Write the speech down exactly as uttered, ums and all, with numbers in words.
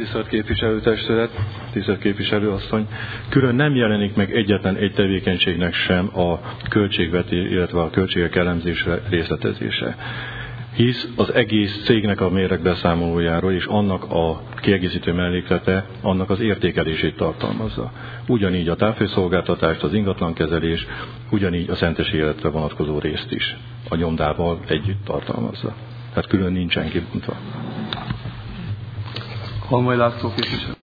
Tisztelt képviselőtestület, tisztelt képviselőasszony, külön nem jelenik meg egyetlen egy tevékenységnek sem a költségvetés, illetve a költségek elemzése, részletezése. Hisz az egész cégnek a méregbeszámolójáról és annak a kiegészítő melléklete annak az értékelését tartalmazza. Ugyanígy a távfőszolgáltatást, az ingatlankezelés, ugyanígy a szentesi életre vonatkozó részt is a nyomdával együtt tartalmazza. Tehát külön nincsen kibontva. Halmai László képviselő.